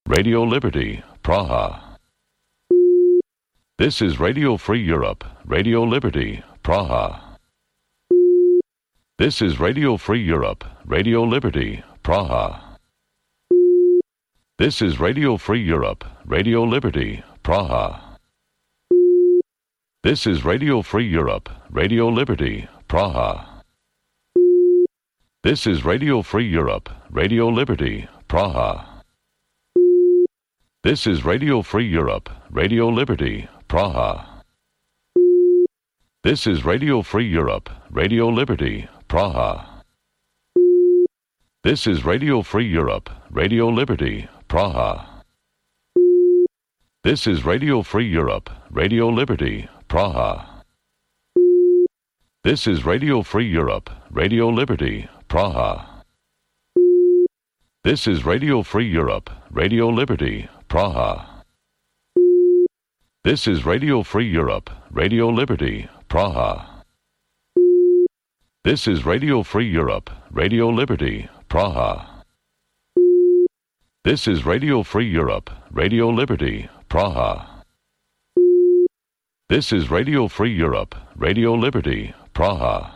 Radio Liberty, Praha. This is Radio Free Europe, Radio Liberty, Praha. This is Radio Free Europe, Radio Liberty, Praha. This is Radio Free Europe, Radio Liberty, Praha. This is Radio Free Europe, Radio Liberty, Praha. This is Radio Free Europe, Radio Liberty, Praha. This is Radio Free Europe, Radio Liberty, Praha. This is Radio Free Europe, Radio Liberty, Praha. This is Radio Free Europe, Radio Liberty, Praha. This is Radio Free Europe, Radio Liberty, Praha. This is Radio Free Europe, Radio Liberty, Praha. This is Radio Free Europe, Radio Liberty, Praha. This is Radio Free Europe, Radio Liberty, Praha. This is Radio Free Europe, Radio Liberty, Praha. This is Radio Free Europe, Radio Liberty, Praha. This is Radio Free Europe, Radio Liberty, Praha.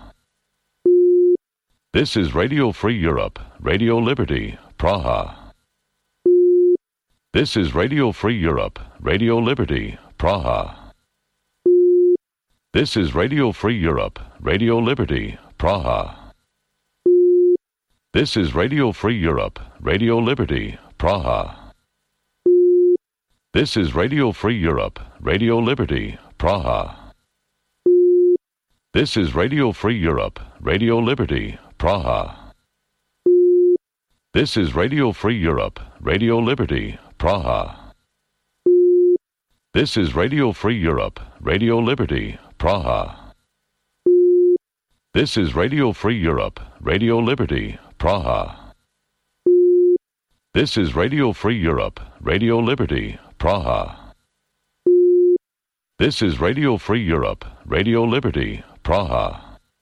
This is Radio Free Europe, Radio Liberty, Praha. This is Radio Free Europe, Radio Liberty, Praha. This is Radio Free Europe, Radio Liberty, Praha. This is Radio Free Europe, Radio Liberty, Praha. This is Radio Free Europe, Radio Liberty, Praha. This is Radio Free Europe, Radio Liberty, Praha. This is Radio Free Europe, Radio Liberty, Praha. This is Radio Free Europe, Radio Liberty, Praha. This is Radio Free Europe, Radio Liberty, Praha. This is Radio Free Europe, Radio Liberty, Praha. This is Radio Free Europe, Radio Liberty, Praha.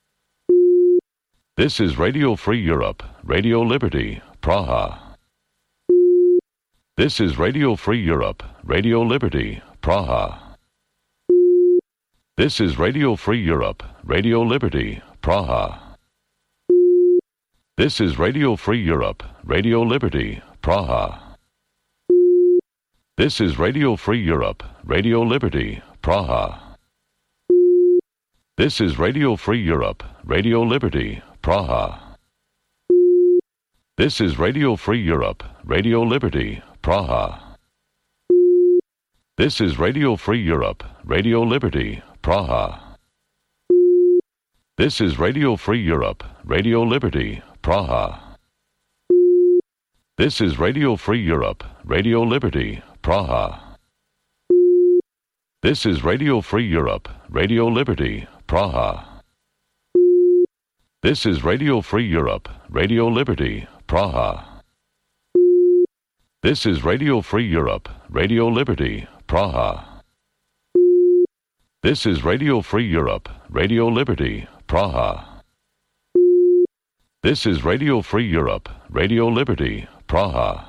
This is Radio Free Europe, Radio Liberty, Praha. This is Radio Free Europe, Radio Liberty, Praha. This is Radio Free Europe, Radio Liberty, Praha. This is Radio Free Europe, Radio Liberty, Praha. This is Radio Free Europe, Radio Liberty, Praha. This is Radio Free Europe, Radio Liberty, Praha. This is Radio Free Europe, Radio Liberty, Praha. This is Radio Free Europe, Radio Liberty, Praha. This is Radio Free Europe, Radio Liberty, Praha. This is Radio Free Europe, Radio Liberty, Praha. This is Radio Free Europe, Radio Liberty, Praha. This is Radio Free Europe, Radio Liberty, Praha. This is Radio Free Europe, Radio Liberty, Praha. This is Radio Free Europe, Radio Liberty, Praha. This is Radio Free Europe, Radio Liberty, Praha.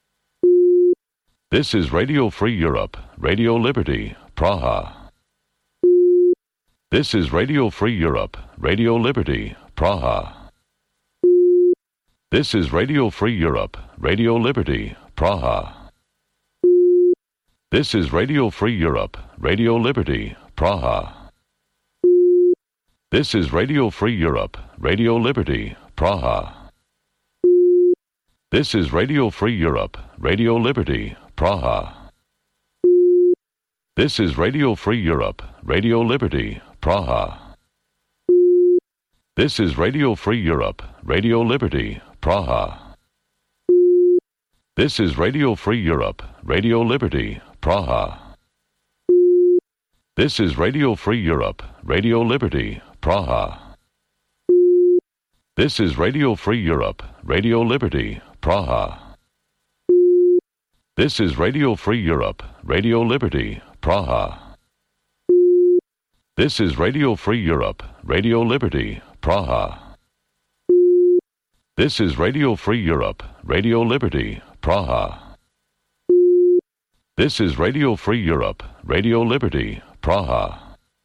This is Radio Free Europe, Radio Liberty, Praha. This is Radio Free Europe, Radio Liberty, Praha. This is Radio Free Europe, Radio Liberty, Praha. This is Radio Free Europe, Radio Liberty, Praha. This is Radio Free Europe, Radio Liberty, Praha. This is Radio Free Europe, Radio Liberty, Praha. This is Radio Free Europe, Radio Liberty, Praha. This is Radio Free Europe, Radio Liberty, Praha. This is Radio Free Europe, Radio Liberty, Praha. This is Radio Free Europe, Radio Liberty, Praha. This is Radio Free Europe, Radio Liberty, Praha. This is Radio Free Europe, Radio Liberty, Praha. This is Radio Free Europe, Radio Liberty, Praha. This is Radio Free Europe, Radio Liberty, Praha. This is Radio Free Europe, Radio Liberty, Praha.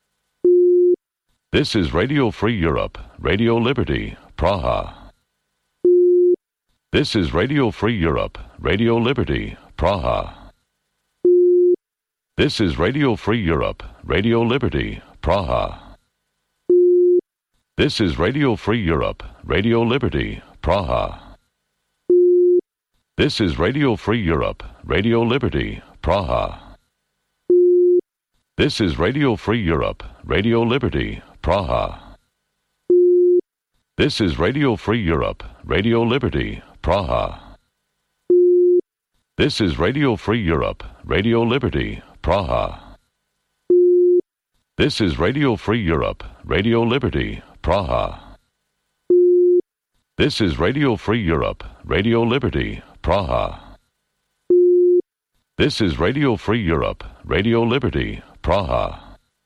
This is Radio Free Europe, Radio Liberty, Praha. This is Radio Free Europe, Radio Liberty, Praha. This is Radio Free Europe, Radio Liberty, Praha. This is Radio Free Europe, Radio Liberty, Praha. This is Radio Free Europe, Radio Liberty, Praha. This is Radio Free Europe, Radio Liberty, Praha. This is Radio Free Europe, Radio Liberty, Praha. This is Radio Free Europe, Radio Liberty, Praha. This is Radio Free Europe, Radio Liberty, Praha. This is Radio Free Europe, Radio Liberty, Praha. This is Radio Free Europe, Radio Liberty, Praha.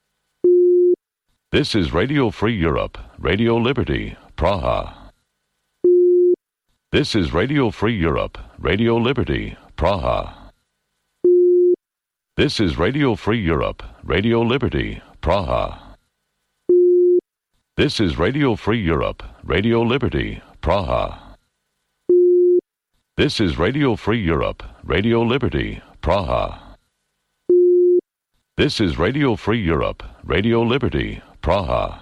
This is Radio Free Europe, Radio Liberty, Praha. This is Radio Free Europe, Radio Liberty, Praha. This is Radio Free Europe, Radio Liberty, Praha. This is Radio Free Europe, Radio Liberty, Praha. This is Radio Free Europe, Radio Liberty, Praha. This is Radio Free Europe, Radio Liberty, Praha.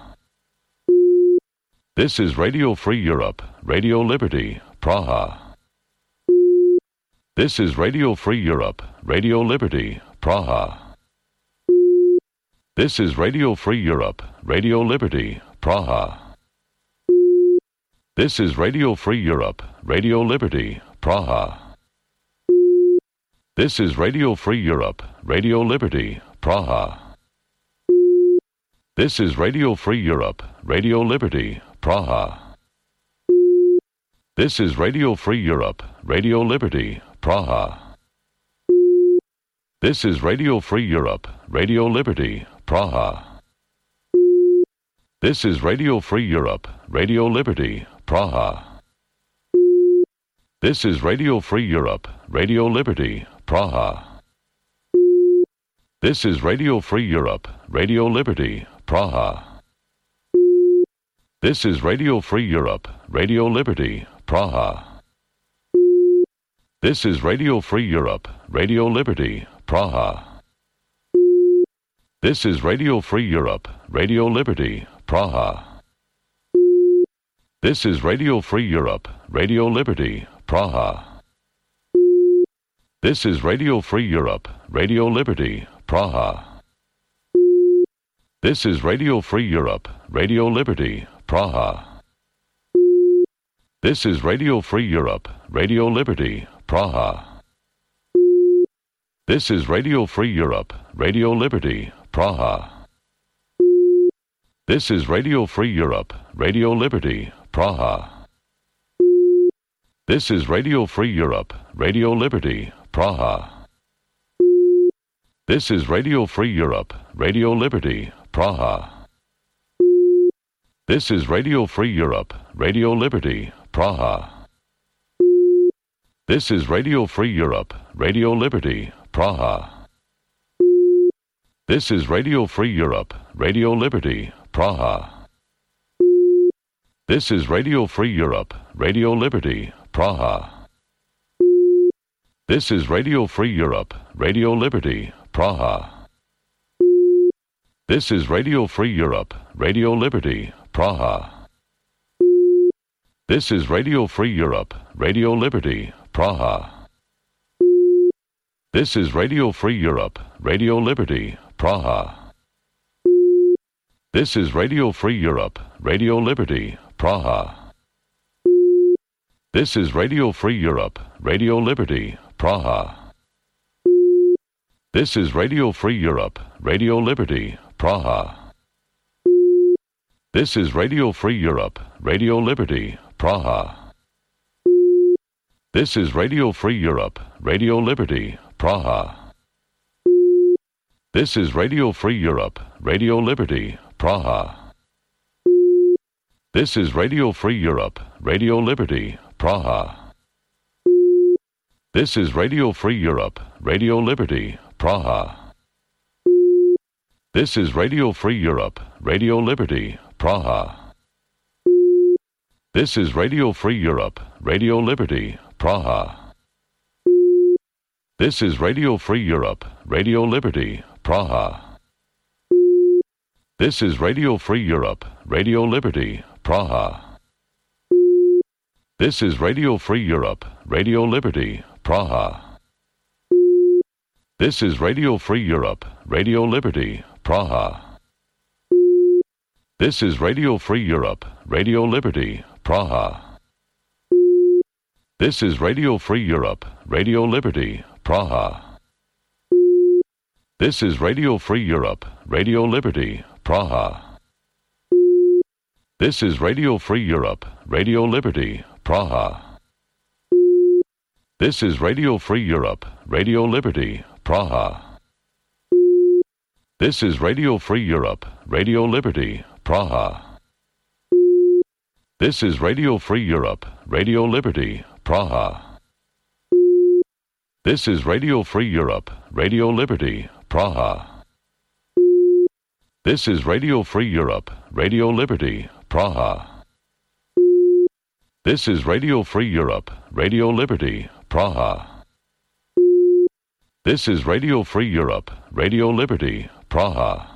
This is Radio Free Europe, Radio Liberty, Praha. This is Radio Free Europe, Radio Liberty, Praha. This is Radio Free Europe, Radio Liberty, Praha. This is Radio Free Europe, Radio Liberty, Praha. This is Radio Free Europe, Radio Liberty, Praha. This is Radio Free Europe, Radio Liberty, Praha. This is Radio Free Europe, Radio Liberty, Praha. This is Radio Free Europe, Radio Liberty, Praha. This is Radio Free Europe, Radio Liberty, Praha. This is Radio Free Europe, Radio Liberty, Praha. This is Radio Free Europe, Radio Liberty, Praha. This is Radio Free Europe, Radio Liberty, Praha. This is Radio Free Europe, Radio Liberty, Praha. This is Radio Free Europe, Radio Liberty, Praha. This is Radio Free Europe, Radio Liberty, Praha. This is Radio Free Europe, Radio Liberty, Praha. This is Radio Free Europe, Radio Liberty, Praha. This is Radio Free Europe, Radio Liberty, Praha. This is Radio Free Europe, Radio Liberty, Praha. This is Radio Free Europe, Radio Liberty, Praha. This is Radio Free Europe, Radio Liberty, Praha. This is Radio Free Europe, Radio Liberty, Praha. This is Radio Free Europe, Radio Liberty, Praha. This is Radio Free Europe, Radio Liberty, Praha. This is Radio Free Europe, Radio Liberty, Praha. This is Radio Free Europe, Radio Liberty, Praha. This is Radio Free Europe, Radio Liberty, Praha. This is Radio Free Europe, Radio Liberty, Praha. This is Radio Free Europe, Radio Liberty, Praha. This is Radio Free Europe, Radio Liberty, Praha. This is Radio Free Europe, Radio Liberty, Praha. This is Radio Free Europe, Radio Liberty, Praha. This is Radio Free Europe, Radio Liberty, Praha. This is Radio Free Europe, Radio Liberty, Praha. This is Radio Free Europe, Radio Liberty, Praha. This is Radio Free Europe, Radio Liberty, Praha. This is Radio Free Europe, Radio Liberty, Praha. This is Radio Free Europe, Radio Liberty, Praha. This is Radio Free Europe, Radio Liberty, Praha. This is Radio Free Europe, Radio Liberty, Praha. This is Radio Free Europe, Radio Liberty, Praha. This is Radio Free Europe, Radio Liberty, Praha. This is Radio Free Europe, Radio Liberty, Praha. This is Radio Free Europe, Radio Liberty, Praha. This is Radio Free Europe, Radio Liberty, Praha. This is Radio Free Europe, Radio Liberty, Praha. This is Radio Free Europe, Radio Liberty, Praha. This is Radio Free Europe, Radio Liberty, Praha. This is Radio Free Europe, Radio Liberty, Praha. This is Radio Free Europe, Radio Liberty, Praha. This is Radio Free Europe, Radio Liberty, Praha. This is Radio Free Europe, Radio Liberty, Praha. This is Radio Free Europe, Radio Liberty, Praha. This is Radio Free Europe, Radio Liberty, Praha. This is Radio Free Europe, Radio Liberty, Praha.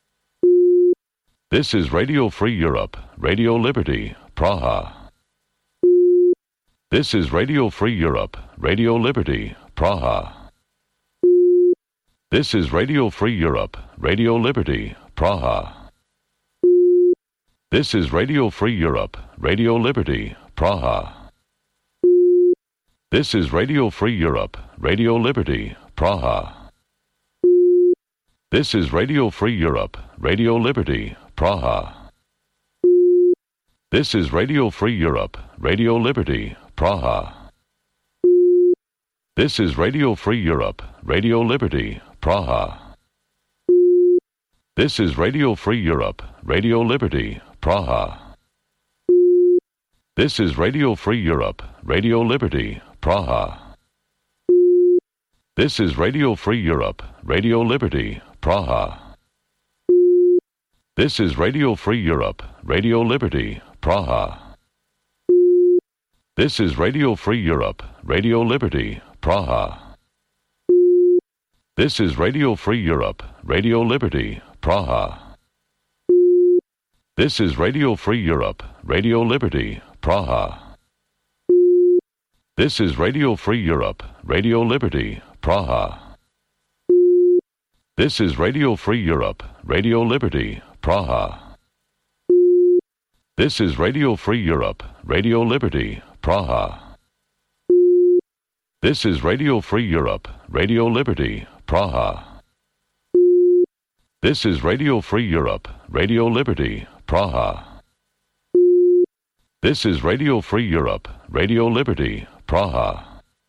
This is Radio Free Europe, Radio Liberty, Praha. This is Radio Free Europe, Radio Liberty, Praha. This is Radio Free Europe, Radio Liberty, Praha. This is Radio Free Europe, Radio Liberty, Praha. This is Radio Free Europe, Radio Liberty, Praha. This is Radio Free Europe, Radio Liberty, Praha. This is Radio Free Europe, Radio Liberty, Praha. This is Radio Free Europe, Radio Liberty, Praha. This is Radio Free Europe, Radio Liberty, Praha. This is Radio Free Europe, Radio Liberty, Praha. This is Radio Free Europe, Radio Liberty, Praha. This is Radio Free Europe, Radio Liberty, Praha. This is Radio Free Europe, Radio Liberty, Praha. This is Radio Free Europe, Radio Liberty, Praha. This is Radio Free Europe, Radio Liberty, Praha. This is Radio Free Europe, Radio Liberty, Praha. This is Radio Free Europe, Radio Liberty, Praha. This is Radio Free Europe, Radio Liberty, Praha. This is Radio Free Europe, Radio Liberty, Praha. This is Radio Free Europe, Radio Liberty, Praha. This is Radio Free Europe, Radio Liberty, Praha.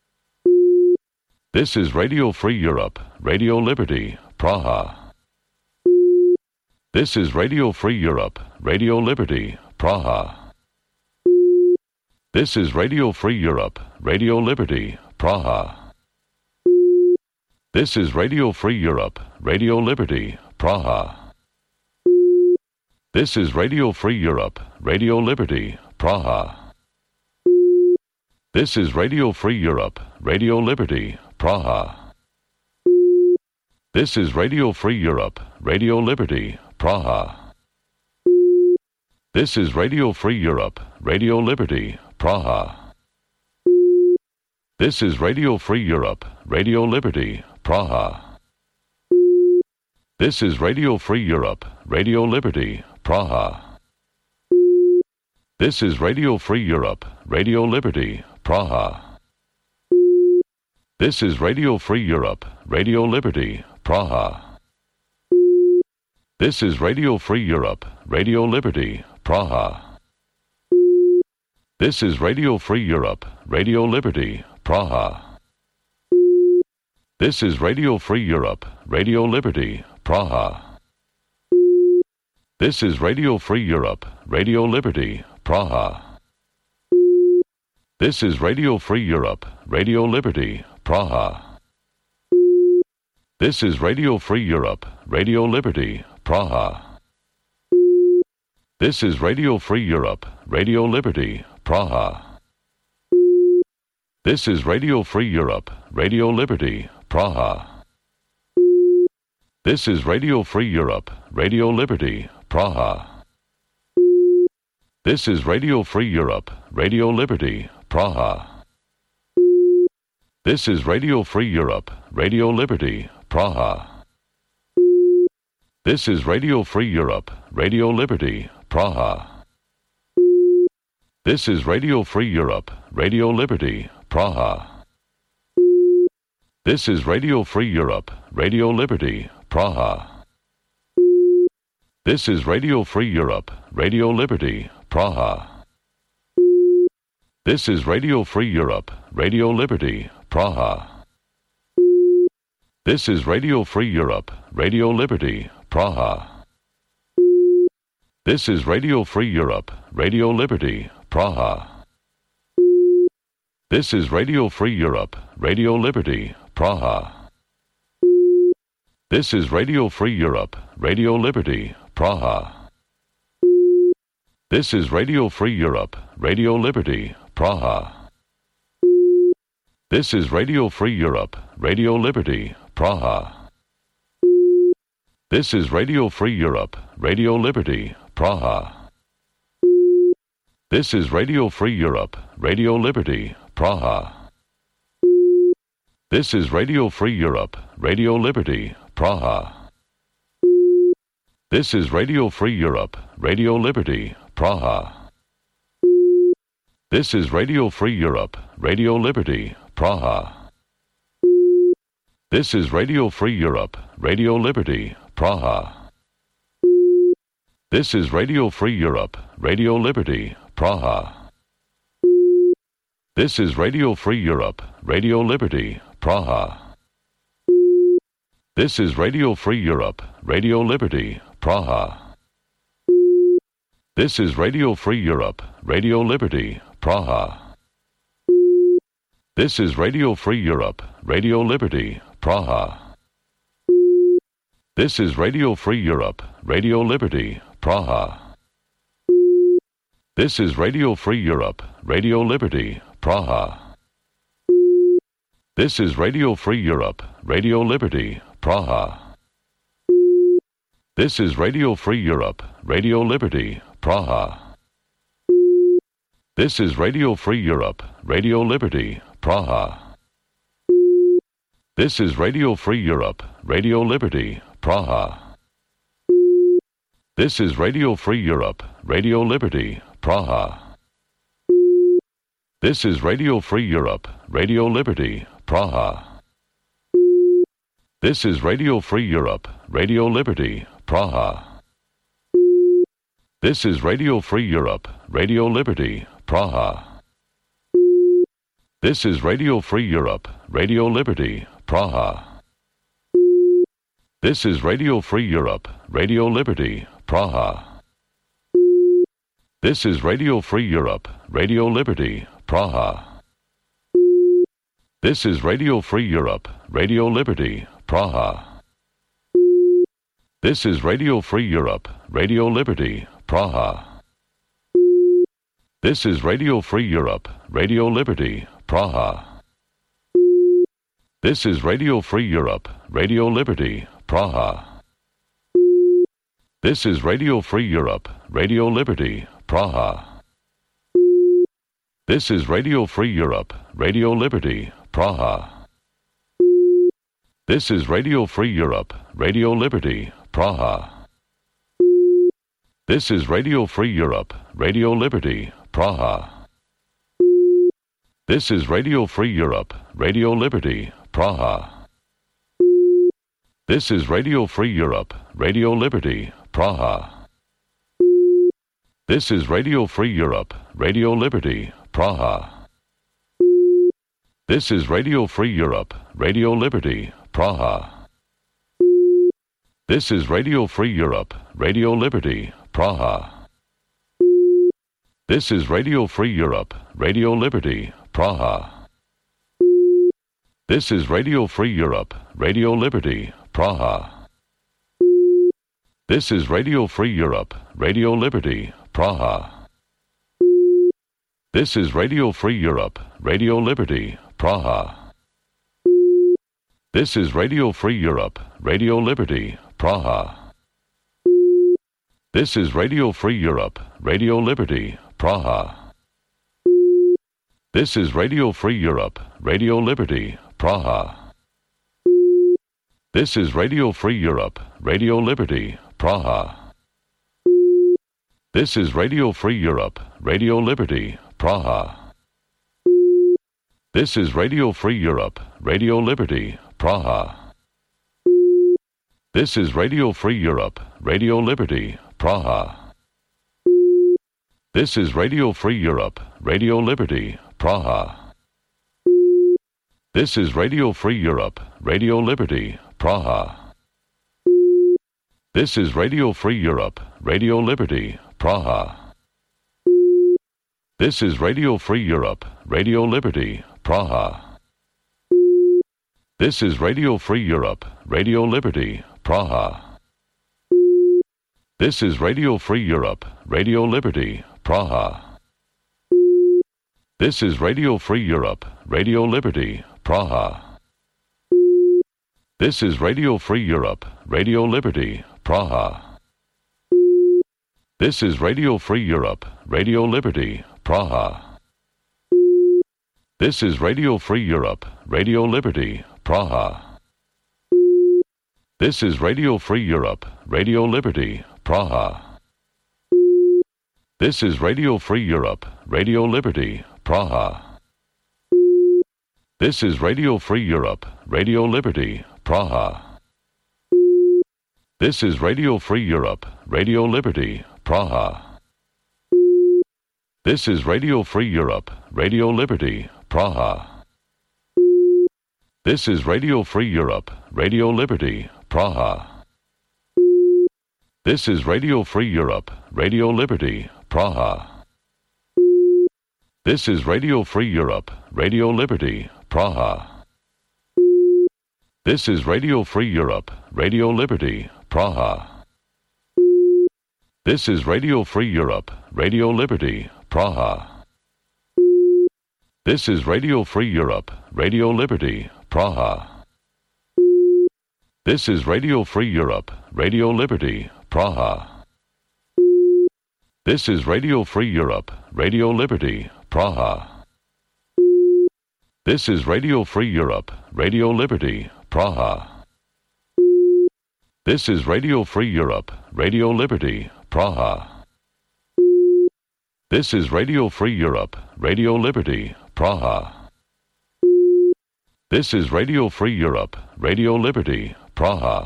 This is Radio Free Europe, Radio Liberty, Praha. This is Radio Free Europe, Radio Liberty, Praha. This is Radio Free Europe, Radio Liberty, Praha. This is Radio Free Europe, Radio Liberty, Praha. This is Radio Free Europe, Radio Liberty, Praha. This is Radio Free Europe, Radio Liberty, Praha. This is Radio Free Europe, Radio Liberty, Praha. This is Radio Free Europe, Radio Liberty, Praha. This is Radio Free Europe, Radio Liberty, Praha. This is Radio Free Europe, Radio Liberty, Praha. This is Radio Free Europe, Radio Liberty, Praha. This is Radio Free Europe, Radio Liberty, Praha. This is Radio Free Europe, Radio Liberty, Praha. This is Radio Free Europe, Radio Liberty, Praha. This is Radio Free Europe, Radio Liberty, Praha. This is Radio Free Europe, Radio Liberty, Praha. This is Radio Free Europe, Radio Liberty, Praha. This is Radio Free Europe, Radio Liberty, Praha. This is Radio Free Europe, Radio Liberty, Praha. This is Radio Free Europe, Radio Liberty, Praha. This is Radio Free Europe, Radio Liberty, Praha. This is Radio Free Europe, Radio Liberty, Praha. This is Radio Free Europe, Radio Liberty, Praha. This is Radio Free Europe, Radio Liberty, Praha. This is Radio Free Europe, Radio Liberty, Praha. This is Radio Free Europe, Radio Liberty, Praha. This is Radio Free Europe, Radio Liberty, Praha. This is Radio Free Europe, Radio Liberty, Praha. This is Radio Free Europe, Radio Liberty, Praha. This is Radio Free Europe, Radio Liberty, Praha. This is Radio Free Europe, Radio Liberty, Praha. This is Radio Free Europe, Radio Liberty, Praha. This is Radio Free Europe, Radio Liberty, Praha. This is Radio Free Europe, Radio Liberty, Praha. This is Radio Free Europe, Radio Liberty, Praha. This is Radio Free Europe, Radio Liberty, Praha. This is Radio Free Europe, Radio Liberty, Praha. This is Radio Free Europe, Radio Liberty, Praha. This is Radio Free Europe, Radio Liberty, Praha. This is Radio Free Europe, Radio Liberty, Praha. This is Radio Free Europe, Radio Liberty, Praha. This is Radio Free Europe, Radio Liberty, Praha. This is Radio Free Europe, Radio Liberty, Praha. This is Radio Free Europe, Radio Liberty, Praha. This is Radio Free Europe, Radio Liberty, Praha. This is Radio Free Europe, Radio Liberty, Praha. This is Radio Free Europe, Radio Liberty, Praha. This is Radio Free Europe, Radio Liberty, Praha. This is Radio Free Europe, Radio Liberty, Praha. This is Radio Free Europe, Radio Liberty, Praha. This is Radio Free Europe, Radio Liberty, Praha. This is Radio Free Europe, Radio Liberty, Praha. This is Radio Free Europe, Radio Liberty, Praha. This is Radio Free Europe, Radio Liberty, Praha. This is Radio Free Europe, Radio Liberty, Praha. This is Radio Free Europe, Radio Liberty, Praha. This is Radio Free Europe, Radio Liberty, Praha. This is Radio Free Europe, Radio Liberty, Praha. This is Radio Free Europe, Radio Liberty, Praha. This is Radio Free Europe, Radio Liberty, Praha. This is Radio Free Europe, Radio Liberty, Praha. This is Radio Free Europe, Radio Liberty, Praha. This is Radio Free Europe, Radio Liberty, Praha. This is Radio Free Europe, Radio Liberty, Praha. This is Radio Free Europe, Radio Liberty, Praha. This is Radio Free Europe, Radio Liberty, Praha. This is Radio Free Europe, Radio Liberty, Praha. This is Radio Free Europe, Radio Liberty, Praha. This is Radio Free Europe, Radio Liberty, Praha. This is Radio Free Europe, Radio Liberty, Praha. This is Radio Free Europe, Radio Liberty, Praha. This is Radio Free Europe, Radio Liberty, Praha. This is Radio Free Europe, Radio Liberty, Praha. This is Radio Free Europe, Radio Liberty, Praha. This is Radio Free Europe, Radio Liberty, Praha. This is Radio Free Europe, Radio Liberty, Praha. This is Radio Free Europe, Radio Liberty, Praha. This is Radio Free Europe, Radio Liberty, Praha. This is Radio Free Europe, Radio Liberty, Praha. This is Radio Free Europe, Radio Liberty, Praha. This is Radio Free Europe, Radio Liberty, Praha. This is Radio Free Europe, Radio Liberty, Praha. This is Radio Free Europe, Radio Liberty, Praha. This is Radio Free Europe, Radio Liberty, Praha. This is Radio Free Europe, Radio Liberty, Praha. This is Radio Free Europe, Radio Liberty, Praha. This is Radio Free Europe, Radio Liberty, Praha. This is Radio Free Europe, Radio Liberty, Praha. This is Radio Free Europe, Radio Liberty, Praha. This is Radio Free Europe, Radio Liberty, Praha. This is Radio Free Europe, Radio Liberty, Praha. This is Radio Free Europe, Radio Liberty, Praha. This is Radio Free Europe, Radio Liberty, Praha. This is Radio Free Europe, Radio Liberty, Praha. This is Radio Free Europe, Radio Liberty, Praha. This is Radio Free Europe, Radio Liberty, Praha. This is Radio Free Europe, Radio Liberty, Praha. This is Radio Free Europe, Radio Liberty, Praha. This is Radio Free Europe, Radio Liberty, Praha. This is Radio Free Europe, Radio Liberty, Praha. This is Radio Free Europe, Radio Liberty, Praha. This is Radio Free Europe, Radio Liberty, Praha. This is Radio Free Europe, Radio Liberty, Praha. This is Radio Free Europe, Radio Liberty, Praha. This is Radio Free Europe, Radio Liberty, Praha. This is Radio Free Europe, Radio Liberty, Praha. This is Radio Free Europe, Radio Liberty, Praha. This is Radio Free Europe, Radio Liberty, Praha. This is Radio Free Europe, Radio Liberty, Praha.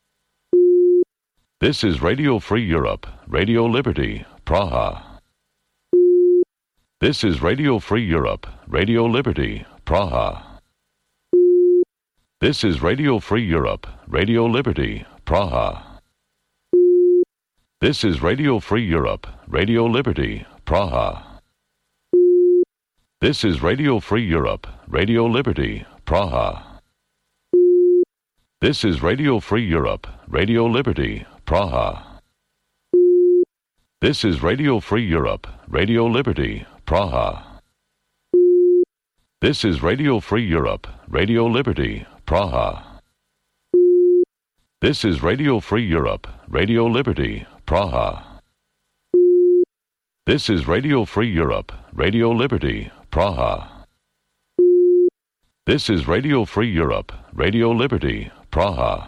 This is Radio Free Europe, Radio Liberty, Praha. This is Radio Free Europe, Radio Liberty, Praha. This is Radio Free Europe, Radio Liberty, Praha. This is Radio Free Europe, Radio Liberty, Praha. This is Radio Free Europe, Radio Liberty, Praha. This is Radio Free Europe, Radio Liberty, Praha. This is Radio Free Europe, Radio Liberty, Praha. This is Radio Free Europe, Radio Liberty, Praha. This is Radio Free Europe, Radio Liberty, Praha. This is Radio Free Europe, Radio Liberty, Praha. This is Radio Free Europe, Radio Liberty, Praha.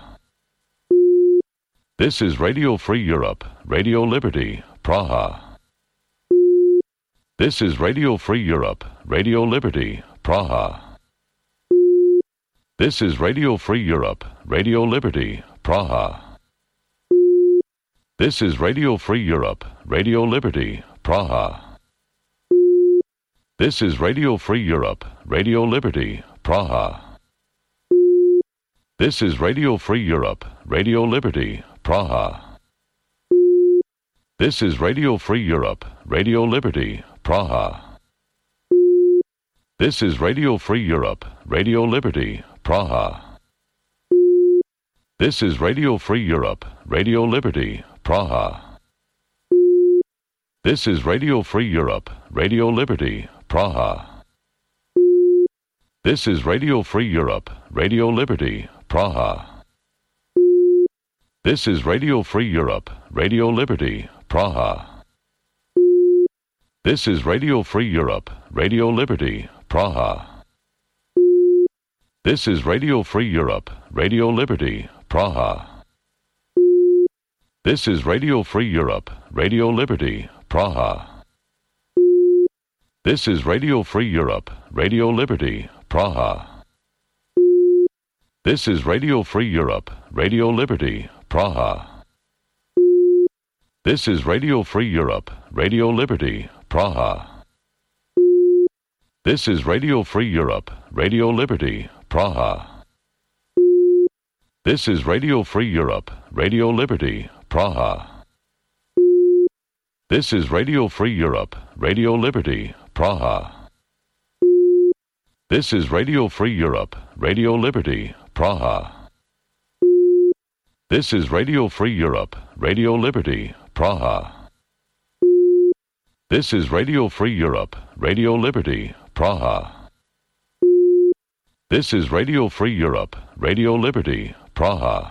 This is Radio Free Europe, Radio Liberty, Praha. This is Radio Free Europe, Radio Liberty, Praha. This is Radio Free Europe, Radio Liberty, Praha. This is Radio Free Europe, Radio Liberty, Praha. This is Radio Free Europe, Radio Liberty, Praha. This is Radio Free Europe, Radio Liberty, Praha. This is Radio Free Europe, Radio Liberty, Praha. This is Radio Free Europe, Radio Liberty, Praha. This is Radio Free Europe, Radio Liberty, Praha. This is Radio Free Europe, Radio Liberty, Praha. This is Radio Free Europe, Radio Liberty, Praha. This is Radio Free Europe, Radio Liberty, Praha. This is Radio Free Europe, Radio Liberty, Praha. This is Radio Free Europe, Radio Liberty, Praha. This is Radio Free Europe, Radio Liberty, Praha. This is Radio Free Europe, Radio Liberty, Praha. This is Radio Free Europe, Radio Liberty, Praha. This is Radio Free Europe, Radio Liberty, Praha. This is Radio Free Europe, Radio Liberty, Praha. This is Radio Free Europe, Radio Liberty, Praha. This is Radio Free Europe, Radio Liberty, Praha. This is Radio Free Europe, Radio Liberty, Praha. This is Radio Free Europe, Radio Liberty, Praha. This is Radio Free Europe, Radio Liberty, Praha. This is Radio Free Europe, Radio Liberty, Praha.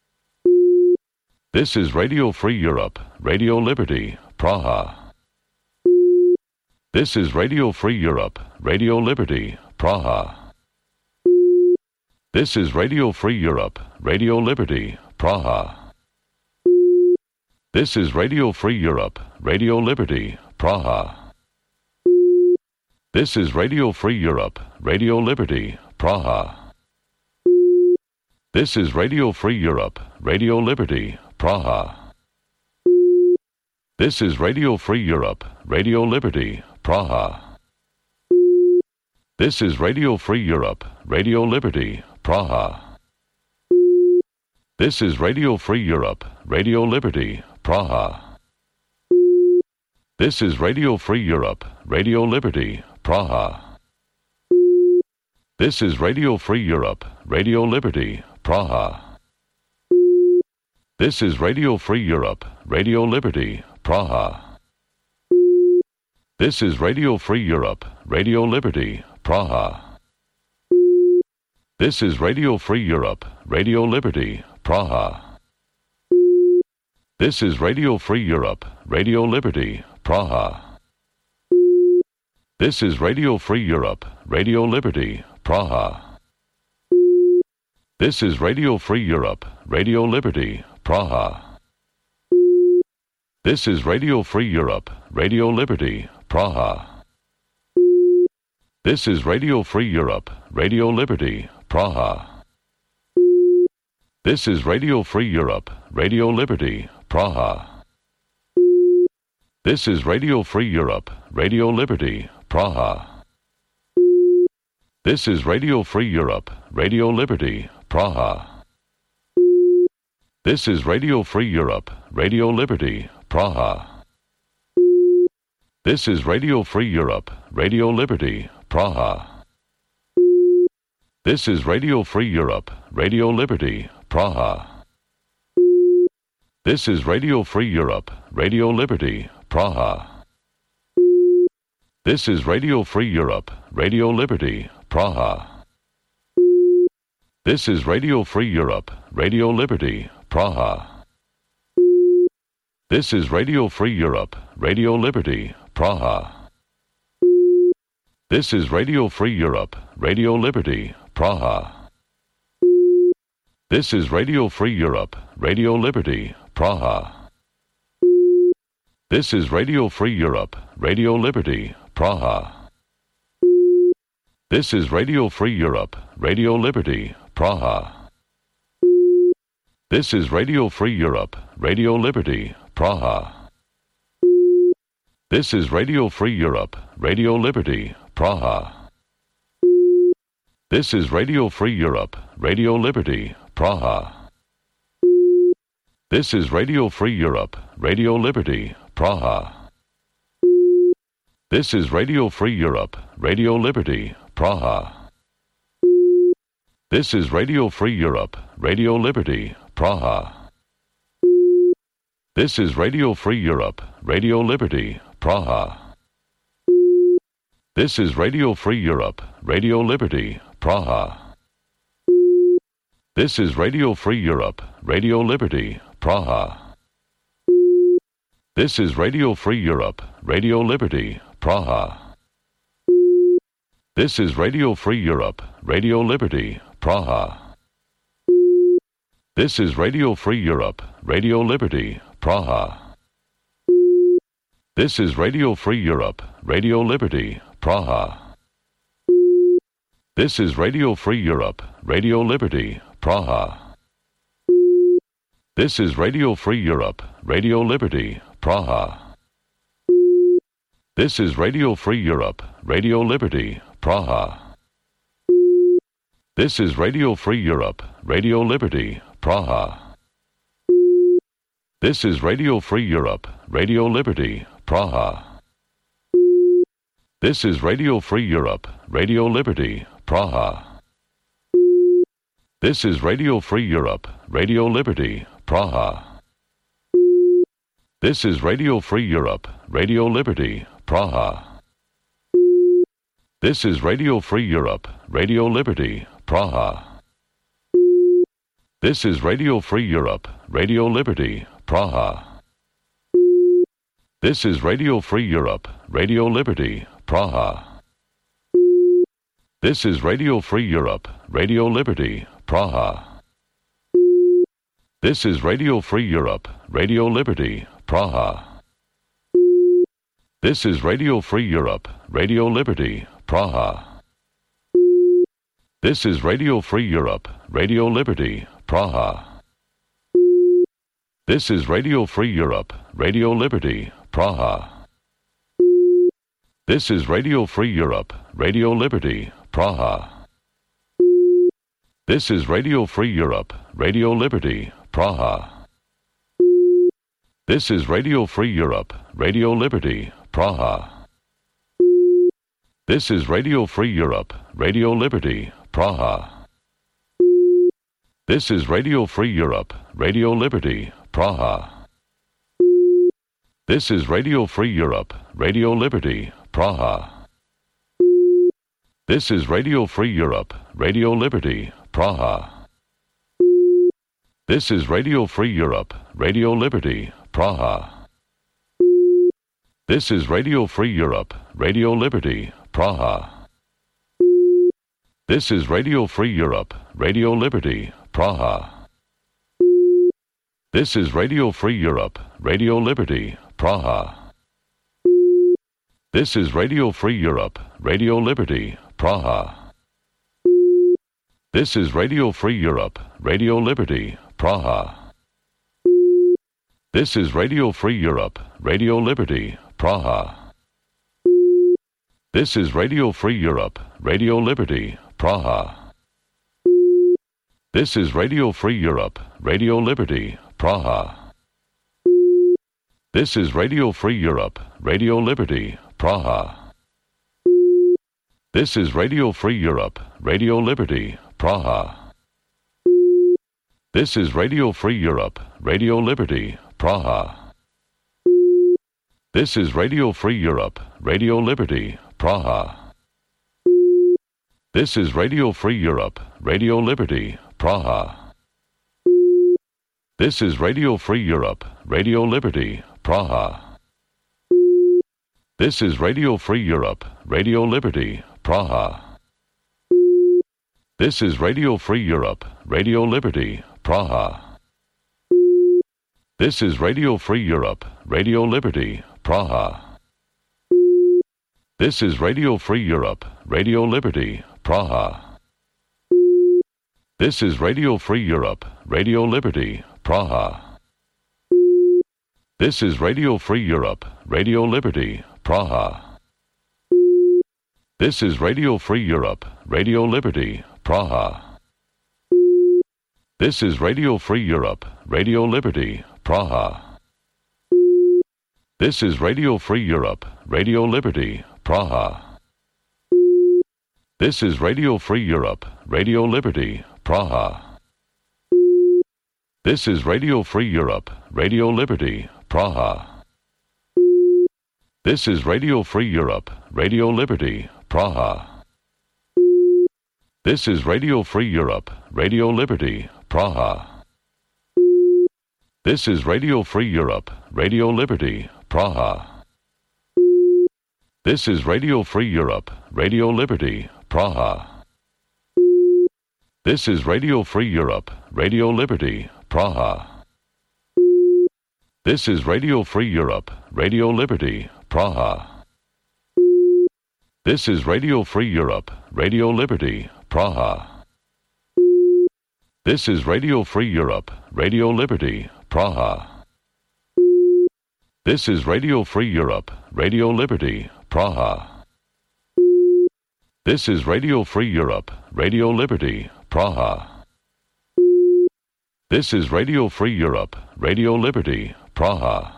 This is Radio Free Europe, Radio Liberty, Praha. This is Radio Free Europe, Radio Liberty, Praha. This is Radio Free Europe, Radio Liberty, Praha. This is Radio Free Europe, Radio Liberty, Praha. This is Radio Free Europe, Radio Liberty, Praha. This is Radio Free Europe, Radio Liberty, Praha. This is Radio Free Europe, Radio Liberty, Praha. This is Radio Free Europe, Radio Liberty, Praha. This is Radio Free Europe, Radio Liberty, Praha. This is Radio Free Europe, Radio Liberty, Praha. This is Radio Free Europe, Radio Liberty, Praha. This is Radio Free Europe, Radio Liberty, Praha. This is Radio Free Europe, Radio Liberty, Praha. This is Radio Free Europe, Radio Liberty, Praha. This is Radio Free Europe, Radio Liberty, Praha. This is Radio Free Europe, Radio Liberty, Praha. This is Radio Free Europe, Radio Liberty, Praha. This is Radio Free Europe, Radio Liberty, Praha. This is Radio Free Europe, Radio Liberty, Praha. This is Radio Free Europe, Radio Liberty, Praha. This is Radio Free Europe, Radio Liberty, Praha. This is Radio Free Europe, Radio Liberty, Praha. This is Radio Free Europe, Radio Liberty, Praha. This is Radio Free Europe, Radio Liberty, Praha. This is Radio Free Europe, Radio Liberty, Praha. This is Radio Free Europe, Radio Liberty, Praha. This is Radio Free Europe, Radio Liberty, Praha. This is Radio Free Europe, Radio Liberty, Praha. This is Radio Free Europe, Radio Liberty, Praha. This is Radio Free Europe, Radio Liberty, Praha. This is Radio Free Europe, Radio Liberty, Praha. This is Radio Free Europe, Radio Liberty, Praha. This is Radio Free Europe, Radio Liberty, Praha. This is Radio Free Europe, Radio Liberty, Praha. This is Radio Free Europe, Radio Liberty, Praha. This is Radio Free Europe, Radio Liberty, Praha. This is Radio Free Europe, Radio Liberty, Praha. This is Radio Free Europe, Radio Liberty, Praha. This is Radio Free Europe, Radio Liberty, Praha. This is Radio Free Europe, Radio Liberty, Praha. This is Radio Free Europe, Radio Liberty, Praha. This is Radio Free Europe, Radio Liberty, Praha. This is Radio Free Europe, Radio Liberty, Praha. This is Radio Free Europe, Radio Liberty, Praha. This is Radio Free Europe, Radio Liberty, Praha. This is Radio Free Europe, Radio Liberty, Praha. This is Radio Free Europe, Radio Liberty, Praha. This is Radio Free Europe, Radio Liberty, Praha. This is Radio Free Europe, Radio Liberty, Praha. This is Radio Free Europe, Radio Liberty, Praha. This is Radio Free Europe, Radio Liberty, Praha. This is Radio Free Europe, Radio Liberty, Praha. This is Radio Free Europe, Radio Liberty, Praha. This is Radio Free Europe, Radio Liberty, Praha. This is Radio Free Europe, Radio Liberty, Praha. This is Radio Free Europe, Radio Liberty, Praha. This is Radio Free Europe, Radio Liberty, Praha. This is Radio Free Europe, Radio Liberty, Praha. This is Radio Free Europe, Radio Liberty, Praha. This is Radio Free Europe, Radio Liberty, Praha. This is Radio Free Europe, Radio Liberty, Praha. This is Radio Free Europe, Radio Liberty, Praha. This is Radio Free Europe, Radio Liberty, Praha. This is Radio Free Europe, Radio Liberty, Praha. This is Radio Free Europe, Radio Liberty, Praha. This is Radio Free Europe, Radio Liberty, Praha. This is Radio Free Europe, Radio Liberty, Praha. This is Radio Free Europe, Radio Liberty, Praha. This is Radio Free Europe, Radio Liberty, Praha. This is Radio Free Europe, Radio Liberty, Praha. This is Radio Free Europe, Radio Liberty, Praha. This is Radio Free Europe, Radio Liberty, Praha. This is Radio Free Europe, Radio Liberty, Praha. This is Radio Free Europe, Radio Liberty, Praha. This is Radio Free Europe, Radio Liberty, Praha. This is Radio Free Europe, Radio Liberty, Praha. This is Radio Free Europe, Radio Liberty, Praha. This is Radio Free Europe, Radio Liberty, Praha. This is Radio Free Europe, Radio Liberty, Praha. This is Radio Free Europe, Radio Liberty, Praha. This is Radio Free Europe, Radio Liberty, Praha. This is Radio Free Europe, Radio Liberty, Praha. This is Radio Free Europe, Radio Liberty, Praha. This is Radio Free Europe, Radio Liberty, Praha. This is Radio Free Europe, Radio Liberty, Praha. This is Radio Free Europe, Radio Liberty, Praha. This is Radio Free Europe, Radio Liberty, Praha. This is Radio Free Europe, Radio Liberty, Praha. This is Radio Free Europe, Radio Liberty, Praha. This is Radio Free Europe, Radio Liberty, Praha. This is Radio Free Europe, Radio Liberty, Praha. This is Radio Free Europe, Radio Liberty, Praha. This is Radio Free Europe, Radio Liberty, Praha. This is Radio Free Europe, Radio Liberty, Praha. This is Radio Free Europe, Radio Liberty, Praha. This is Radio Free Europe, Radio Liberty, Praha. This is Radio Free Europe, Radio Liberty, Praha. This is Radio Free Europe, Radio Liberty, Praha. This is Radio Free Europe, Radio Liberty, Praha. This is Radio Free Europe, Radio Liberty, Praha. This is Radio Free Europe, Radio Liberty, Praha. This is Radio Free Europe, Radio Liberty, Praha. This is Radio Free Europe, Radio Liberty, Praha. This is Radio Free Europe, Radio Liberty, Praha. This is Radio Free Europe, Radio Liberty, Praha. This is Radio Free Europe, Radio Liberty, Praha.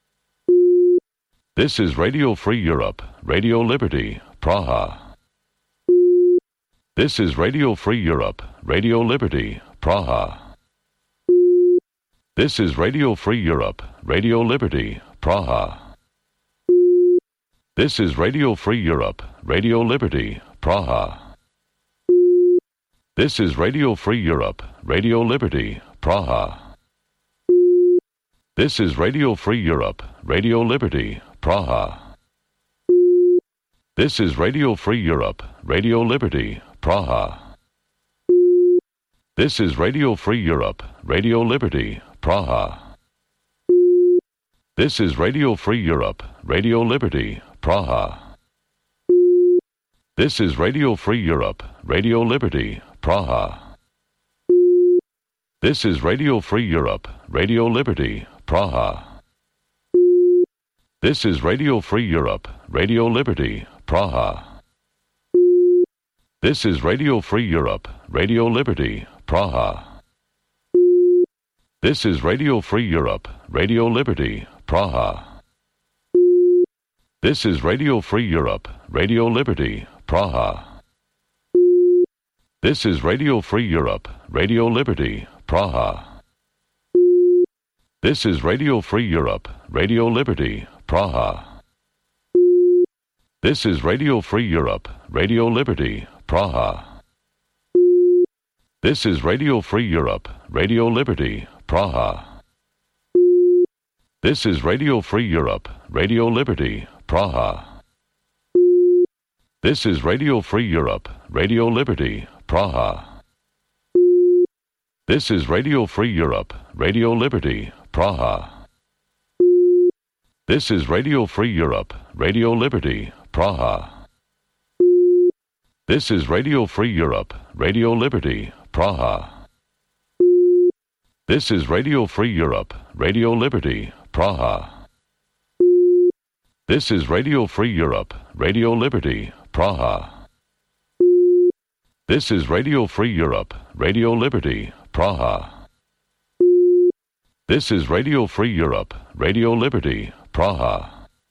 This is Radio Free Europe, Radio Liberty, Praha. This is Radio Free Europe, Radio Liberty, Praha. This is Radio Free Europe, Radio Liberty, Praha. This is Radio Free Europe, Radio Liberty, Praha. This is Radio Free Europe, Radio Liberty, Praha. This is Radio Free Europe, Radio Liberty, Praha. This is Radio Free Europe, Radio Liberty, Praha. This is Radio Free Europe, Radio Liberty, Praha. This is Radio Free Europe, Radio Liberty, Praha. This is Radio Free Europe, Radio Liberty, Praha. This is Radio Free Europe, Radio Liberty, Praha. This is Radio Free Europe, Radio Liberty, Praha. This is Radio Free Europe, Radio Liberty, Praha. This is Radio Free Europe, Radio Liberty, Praha. This is Radio Free Europe, Radio Liberty, Praha. This is Radio Free Europe, Radio Liberty, Praha. This is Radio Free Europe, Radio Liberty, Praha. This is Radio Free Europe, Radio Liberty, Praha. This is Radio Free Europe, Radio Liberty, Praha. This is Radio Free Europe, Radio Liberty, Praha. This is Radio Free Europe, Radio Liberty, Praha. This is Radio Free Europe, Radio Liberty, Praha. This is Radio Free Europe, Radio Liberty, Praha. This is Radio Free Europe, Radio Liberty, Praha. This is Radio Free Europe, Radio Liberty, Praha. This is Radio Free Europe, Radio Liberty, Praha. This is Radio Free Europe, Radio Liberty, Praha. This is Radio Free Europe, Radio Liberty, Praha.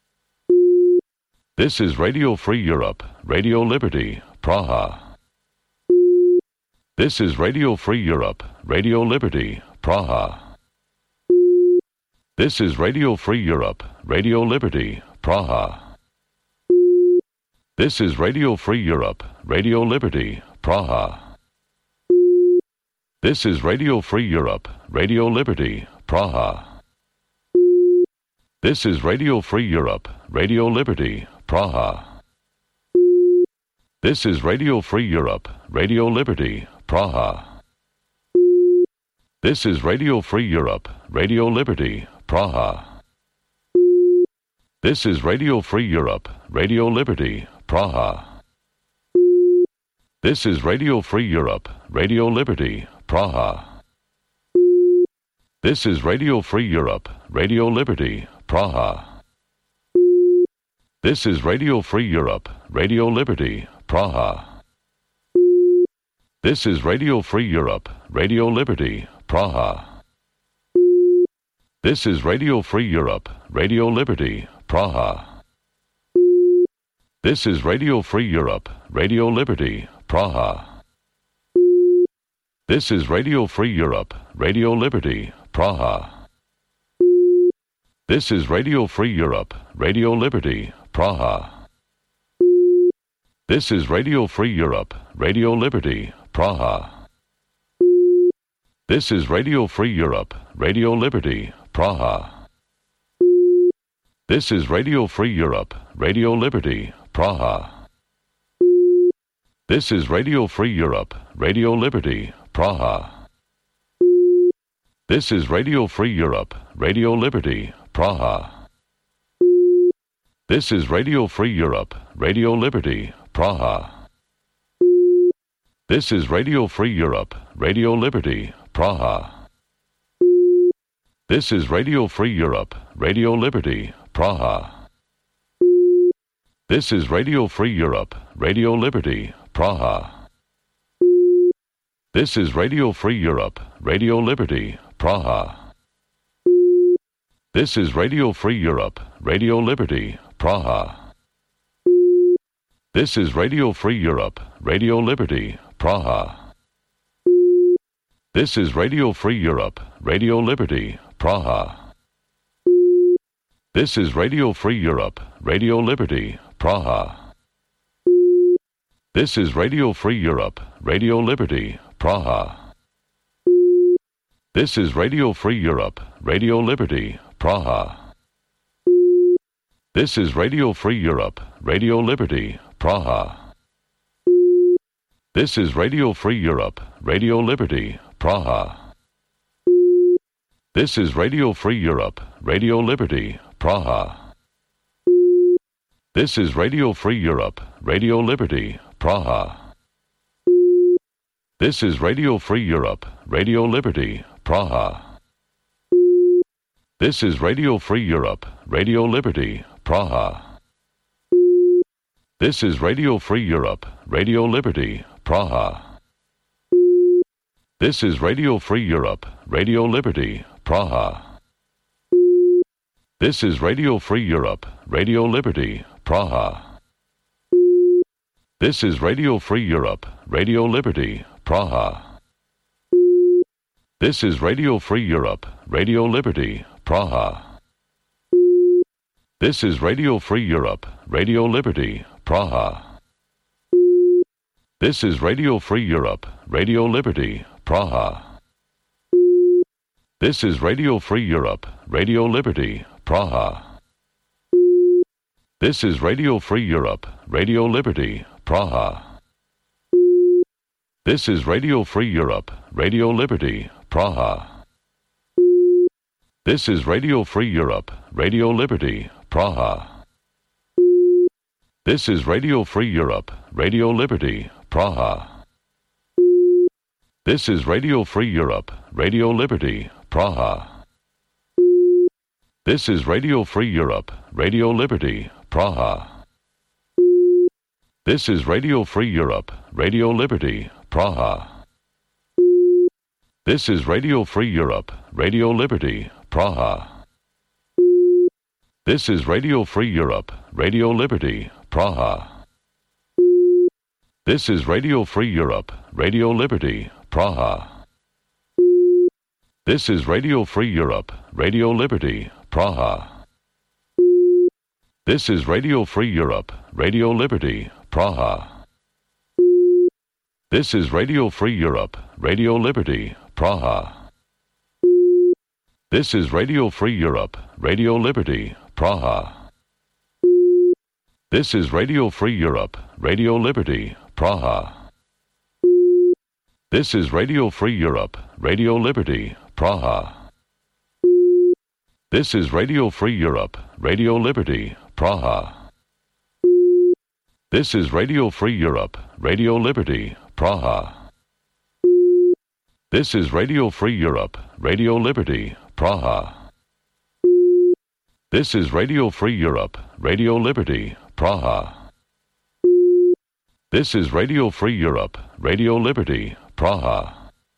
This is Radio Free Europe, Radio Liberty, Praha. This is Radio Free Europe, Radio Liberty, Praha. This is Radio Free Europe, Radio Liberty, Praha. This is Radio Free Europe, Radio Liberty, Praha. This is Radio Free Europe, Radio Liberty, Praha. This is Radio Free Europe, Radio Liberty, Praha. This is Radio Free Europe, Radio Liberty, Praha. This is Radio Free Europe, Radio Liberty, Praha. This is Radio Free Europe, Radio Liberty, Praha. This is Radio Free Europe, Radio Liberty, Praha. This is Radio Free Europe, Radio Liberty, Praha. This is Radio Free Europe, Radio Liberty, Praha. This is Radio Free Europe, Radio Liberty, Praha. This is Radio Free Europe, Radio Liberty, Praha. This is Radio Free Europe, Radio Liberty, Praha. This is Radio Free Europe, Radio Liberty, Praha. This is Radio Free Europe, Radio Liberty, Praha. This is Radio Free Europe, Radio Liberty, Praha. This is Radio Free Europe, Radio Liberty, Praha. This is Radio Free Europe, Radio Liberty, Praha. This is Radio Free Europe, Radio Liberty, Praha. This is Radio Free Europe, Radio Liberty, Praha. This is Radio Free Europe, Radio Liberty, Praha. This is Radio Free Europe, Radio Liberty, Praha. This is Radio Free Europe, Radio Liberty, Praha. This is Radio Free Europe, Radio Liberty, Praha. This is Radio Free Europe, Radio Liberty, Praha. This is Radio Free Europe, Radio Liberty, Praha. This is Radio Free Europe, Radio Liberty, Praha. This is Radio Free Europe, Radio Liberty, Praha. This is Radio Free Europe, Radio Liberty, Praha. This is Radio Free Europe, Radio Liberty, Praha. This is Radio Free Europe, Radio Liberty, Praha. This is Radio Free Europe, Radio Liberty, Praha. This is Radio Free Europe, Radio Liberty, Praha. This is Radio Free Europe, Radio Liberty, Praha. This is Radio Free Europe, Radio Liberty, Praha. This is Radio Free Europe, Radio Liberty, Praha. This is Radio Free Europe, Radio Liberty, Praha. This is Radio Free Europe, Radio Liberty, Praha. This is Radio Free Europe, Radio Liberty, Praha. This is Radio Free Europe, Radio Liberty, Praha. This is Radio Free Europe, Radio Liberty, Praha. This is Radio Free Europe, Radio Liberty, Praha. This is Radio Free Europe, Radio Liberty, Praha. This is Radio Free Europe, Radio Liberty, Praha. This is Radio Free Europe, Radio Liberty, Praha. This is Radio Free Europe, Radio Liberty, Praha. This is Radio Free Europe, Radio Liberty, Praha. This is Radio Free Europe, Radio Liberty, Praha. This is Radio Free Europe, Radio Liberty, Praha. This is Radio Free Europe, Radio Liberty, Praha. This is Radio Free Europe, Radio Liberty, Praha. This is Radio Free Europe, Radio Liberty, Praha. This is Radio Free Europe, Radio Liberty, Praha. This is Radio Free Europe, Radio Liberty, Praha. This is Radio Free Europe, Radio Liberty, Praha. This is Radio Free Europe, Radio Liberty, Praha. This is Radio Free Europe, Radio Liberty, Praha. This is Radio Free Europe, Radio Liberty, Praha. This is Radio Free Europe, Radio Liberty, Praha. This is Radio Free Europe, Radio Liberty, Praha. This is Radio Free Europe, Radio Liberty, Praha. This is Radio Free Europe, Radio Liberty, Praha. This is Radio Free Europe, Radio Liberty, Praha. This is Radio Free Europe, Radio Liberty, Praha. This is Radio Free Europe, Radio Liberty, Praha. This is Radio Free Europe, Radio Liberty, Praha.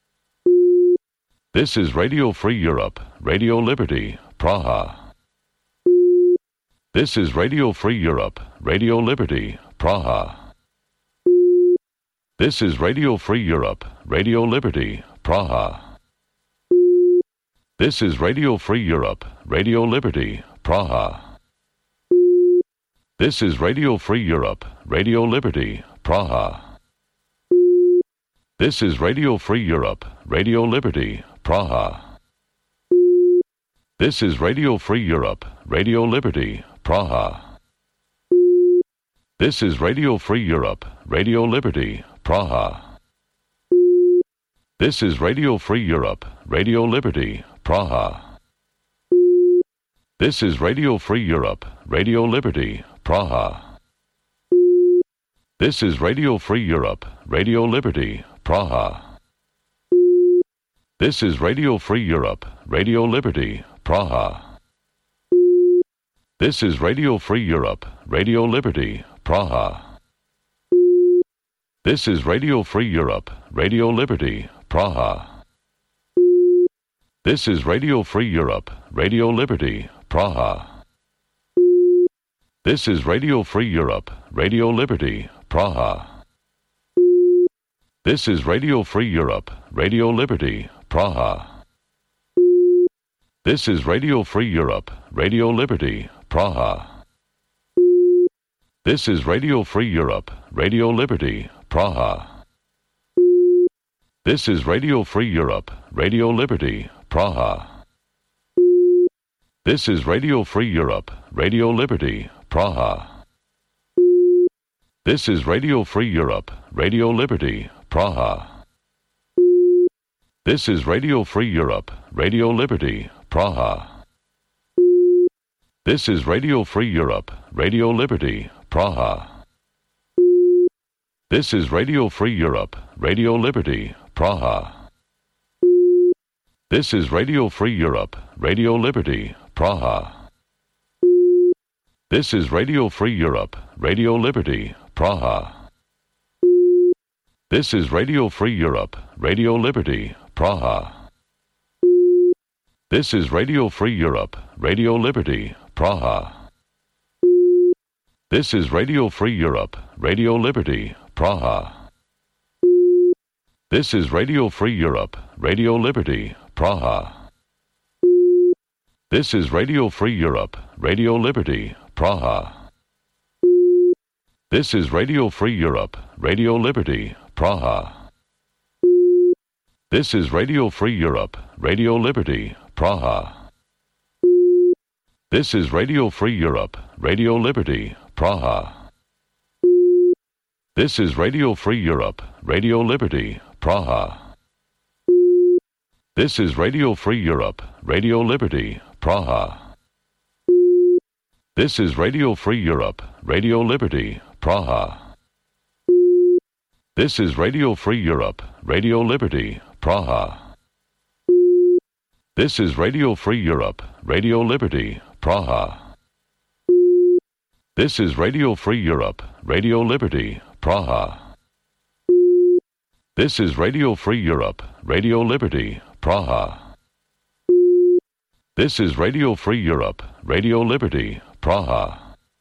This is Radio Free Europe, Radio Liberty, Praha. This is Radio Free Europe, Radio Liberty, Praha. This is Radio Free Europe, Radio Liberty, Praha. This is Radio Free Europe, Radio Liberty, Praha. This is Radio Free Europe, Radio Liberty, Praha. This is Radio Free Europe, Radio Liberty, Praha. This is Radio Free Europe, Radio Liberty, Praha. This is Radio Free Europe, Radio Liberty, Praha. This is Radio Free Europe, Radio Liberty, Praha. This is Radio Free Europe, Radio Liberty, Praha. This is Radio Free Europe, Radio Liberty, Praha. This is Radio Free Europe, Radio Liberty, Praha. This is Radio Free Europe, Radio Liberty, Praha. This is Radio Free Europe, Radio Liberty, Praha. This is Radio Free Europe, Radio Liberty, Praha. This is Radio Free Europe, Radio Liberty, Praha. This is Radio Free Europe, Radio Liberty, Praha. This is Radio Free Europe, Radio Liberty, Praha. This is Radio Free Europe, Radio Liberty, Praha. This is Radio Free Europe, Radio Liberty, Praha. This is Radio Free Europe, Radio Liberty, Praha. This is Radio Free Europe, Radio Liberty, Praha. This is Radio Free Europe, Radio Liberty, Praha. This is Radio Free Europe, Radio Liberty, Praha. This is Radio Free Europe, Radio Liberty, Praha. This is Radio Free Europe, Radio Liberty, Praha. This is Radio Free Europe, Radio Liberty, Praha. This is Radio Free Europe, Radio Liberty, Praha. This is Radio Free Europe, Radio Liberty, Praha. This is Radio Free Europe, Radio Liberty, Praha. This is Radio Free Europe, Radio Liberty, Praha. This is Radio Free Europe, Radio Liberty, Praha. This is Radio Free Europe, Radio Liberty, Praha. This is Radio Free Europe, Radio Liberty, Praha. This is Radio Free Europe, Radio Liberty, Praha. This is Radio Free Europe, Radio Liberty, Praha. This is Radio Free Europe, Radio Liberty, Praha. This is Radio Free Europe, Radio Liberty, Praha. This is Radio Free Europe, Radio Liberty, Praha. This is Radio Free Europe, Radio Liberty, Praha. This is Radio Free Europe, Radio Liberty, Praha. This is Radio Free Europe, Radio Liberty, Praha. This is Radio Free Europe, Radio Liberty, Praha.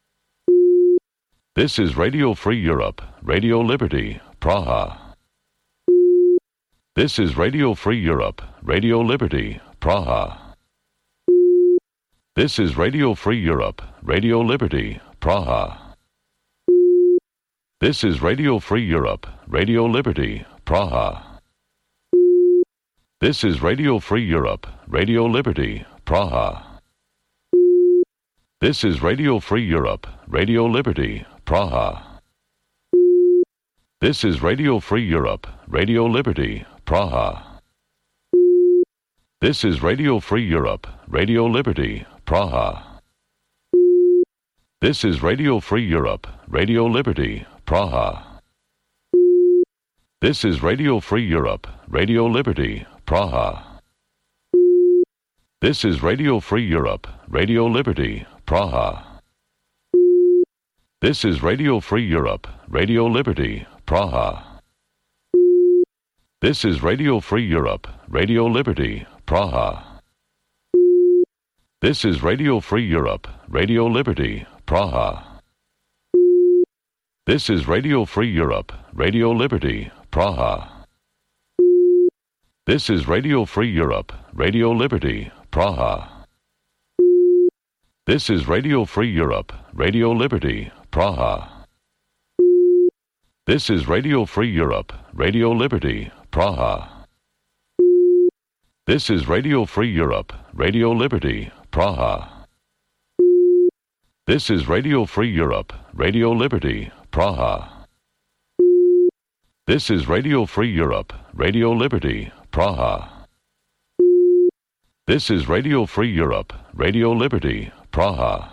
This is Radio Free Europe, Radio Liberty, Praha. This is Radio Free Europe, Radio Liberty, Praha. This is Radio Free Europe, Radio Liberty, Praha. This is Radio Free Europe, Radio Liberty, Praha. This is Radio Free Europe, Radio Liberty, Praha. This is Radio Free Europe, Radio Liberty, Praha. This is Radio Free Europe, Radio Liberty, Praha. This is Radio Free Europe, Radio Liberty, Praha. This is Radio Free Europe, Radio Liberty, Praha. This is Radio Free Europe, Radio Liberty, Praha. This is Radio Free Europe, Radio Liberty, Praha. This is Radio Free Europe, Radio Liberty, Praha. This is Radio Free Europe, Radio Liberty, Praha. This is Radio Free Europe, Radio Liberty, Praha. This is Radio Free Europe, Radio Liberty, Praha. This is Radio Free Europe, Radio Liberty, Praha. This is Radio Free Europe, Radio Liberty, Praha. This is Radio Free Europe, Radio Liberty, Praha. This is Radio Free Europe, Radio Liberty, Praha. This is Radio Free Europe, Radio Liberty, Praha. This is Radio Free Europe, Radio Liberty, Praha. This is Radio Free Europe, Radio Liberty, Praha.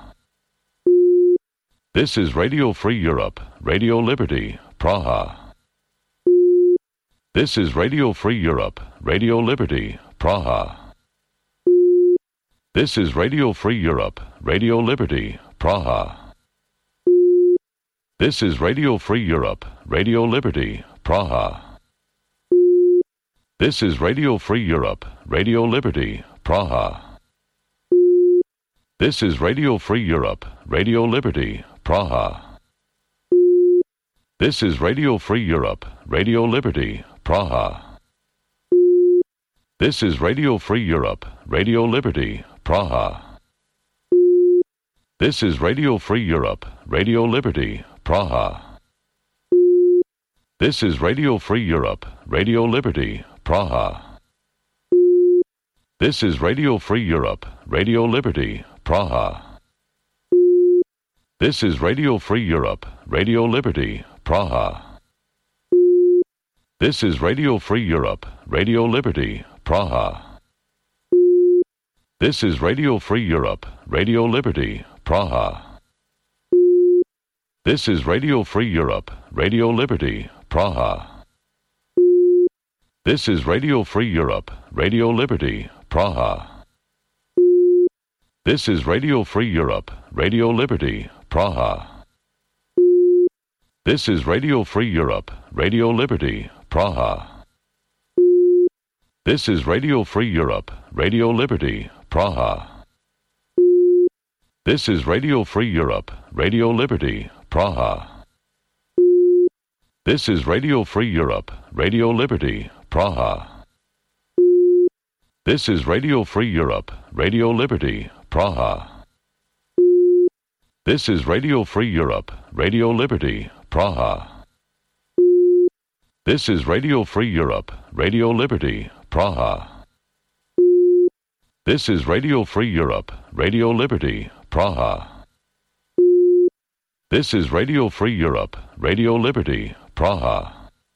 This is Radio Free Europe, Radio Liberty, Praha. This is Radio Free Europe, Radio Liberty, Praha. This is Radio Free Europe, Radio Liberty, Praha. This is Radio Free Europe, Radio Liberty, Praha. This is Radio Free Europe, Radio Liberty, Praha. This is Radio Free Europe, Radio Liberty, Praha. This is Radio Free Europe, Radio Liberty, Praha. This is Radio Free Europe, Radio Liberty, Praha. This is Radio Free Europe, Radio Liberty, Praha. This is Radio Free Europe, Radio Liberty, Praha. This is Radio Free Europe, Radio Liberty, Praha. This is Radio Free Europe, Radio Liberty, Praha. This is Radio Free Europe, Radio Liberty, Praha. This is Radio Free Europe, Radio Liberty, Praha. This is Radio Free Europe, Radio Liberty, Praha. This is Radio Free Europe, Radio Liberty, Praha. This is Radio Free Europe, Radio Liberty, Praha. This is Radio Free Europe, Radio Liberty, Praha. This is Radio Free Europe, Radio Liberty, Praha. This is Radio Free Europe, Radio Liberty, Praha. This is Radio Free Europe, Radio Liberty, Praha. This is Radio Free Europe, Radio Liberty, Praha. This is Radio Free Europe, Radio Liberty, Praha. This is Radio Free Europe, Radio Liberty, Praha. This is Radio Free Europe, Radio Liberty, Praha. This is Radio Free Europe, Radio Liberty, Praha.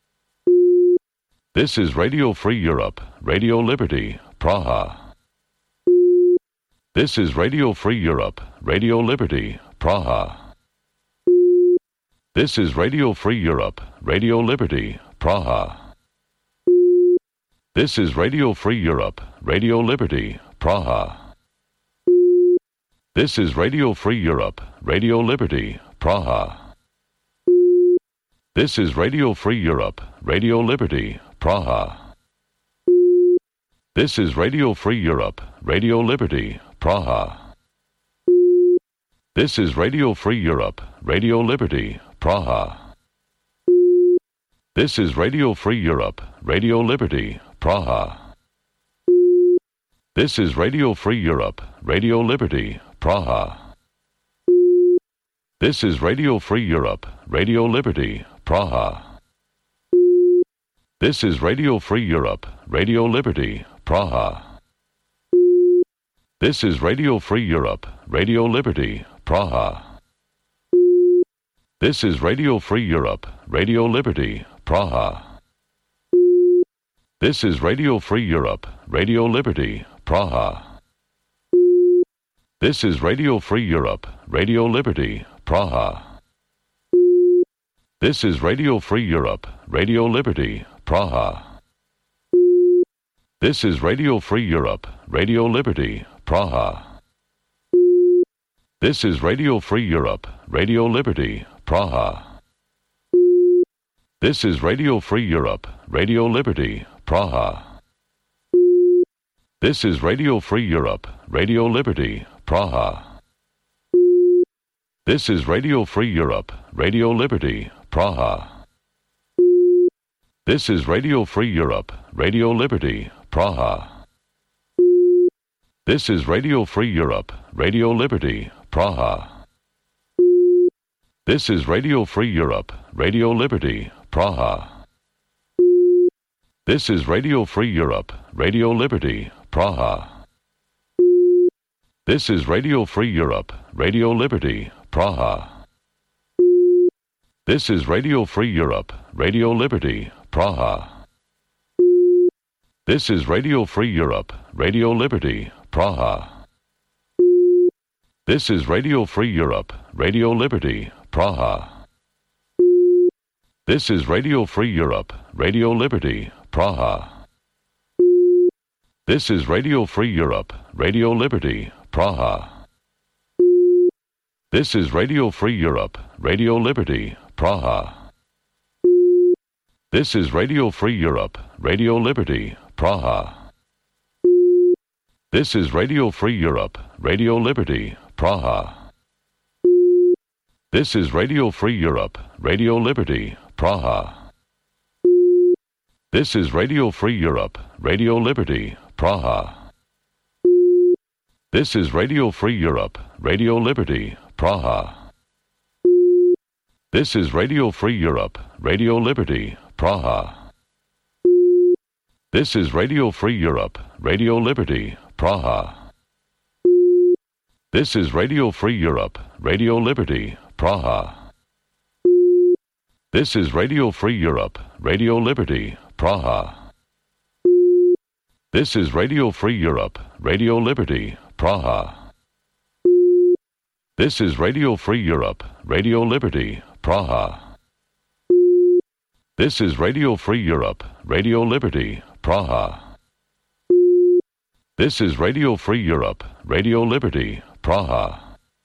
This is Radio Free Europe, Radio Liberty, Praha. This is Radio Free Europe, Radio Liberty, Praha. This is Radio Free Europe, Radio Liberty, Praha. This is Radio Free Europe, Radio Liberty, Praha. This is Radio Free Europe, Radio Liberty, Praha. This is Radio Free Europe, Radio Liberty, Praha. This is Radio Free Europe, Radio Liberty, Praha. This is Radio Free Europe, Radio Liberty, Praha. This is Radio Free Europe, Radio Liberty, Praha. This is Radio Free Europe, Radio Liberty, Praha. This is Radio Free Europe, Radio Liberty, Praha. This is Radio Free Europe, Radio Liberty, Praha. This is Radio Free Europe, Radio Liberty, Praha. This is Radio Free Europe, Radio Liberty, Praha. This is Radio Free Europe, Radio Liberty, Praha. This is Radio Free Europe, Radio Liberty, Praha. This is Radio Free Europe, Radio Liberty, Praha. This is Radio Free Europe, Radio Liberty, Praha. This is Radio Free Europe, Radio Liberty, Praha. This is Radio Free Europe, Radio Liberty, Praha. This is Radio Free Europe, Radio Liberty, Praha. This is Radio Free Europe, Radio Liberty, Praha. This is Radio Free Europe, Radio Liberty, Praha. This is Radio Free Europe, Radio Liberty, Praha. This is Radio Free Europe, Radio Liberty, Praha. This is Radio Free Europe, Radio Liberty, Praha. This is Radio Free Europe, Radio Liberty, Praha. This is Radio Free Europe, Radio Liberty, Praha. This is Radio Free Europe, Radio Liberty, Praha. This is Radio Free Europe, Radio Liberty, Praha. This is Radio Free Europe, Radio Liberty, Praha. This is Radio Free Europe, Radio Liberty, Praha. This is Radio Free Europe, Radio Liberty, Praha. This is Radio Free Europe, Radio Liberty, Praha. This is Radio Free Europe, Radio Liberty, Praha. This is Radio Free Europe, Radio Liberty, Praha. This is Radio Free Europe, Radio Liberty, Praha. This is Radio Free Europe, Radio Liberty, Praha. This is Radio Free Europe, Radio Liberty, Praha. This is Radio Free Europe, Radio Liberty, Praha. This is Radio Free Europe, Radio Liberty, Praha. This is Radio Free Europe, Radio Liberty, Praha. This is Radio Free Europe, Radio Liberty, Praha. This is Radio Free Europe, Radio Liberty, Praha. This is Radio Free Europe, Radio Liberty, Praha. This is Radio Free Europe, Radio Liberty, Praha.